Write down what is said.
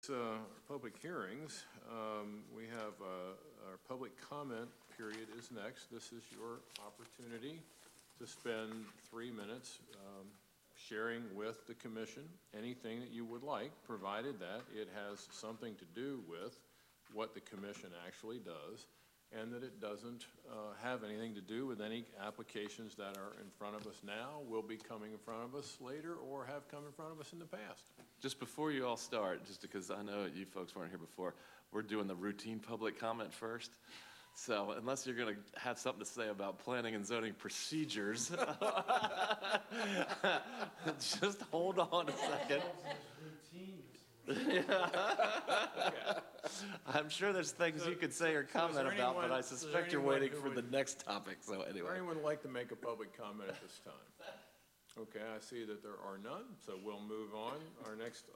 Public hearings. We have our public comment period is next. This is your opportunity to spend 3 minutes sharing with the commission anything that you would like, provided that it has something to do with what the commission actually does, and that it doesn't have anything to do with any applications that are in front of us now, will be coming in front of us later, or have come in front of us in the past. Just before you all start, just because I know you folks weren't here before, we're doing the routine public comment first. So unless you're going to have something to say about planning and zoning procedures, just hold on a second. I'm sure there's things you could say or comment about, but I suspect you're waiting for the next topic. So anyway. Would anyone like to make a public comment at this time? Okay, I see that there are none, so we'll move on. Our next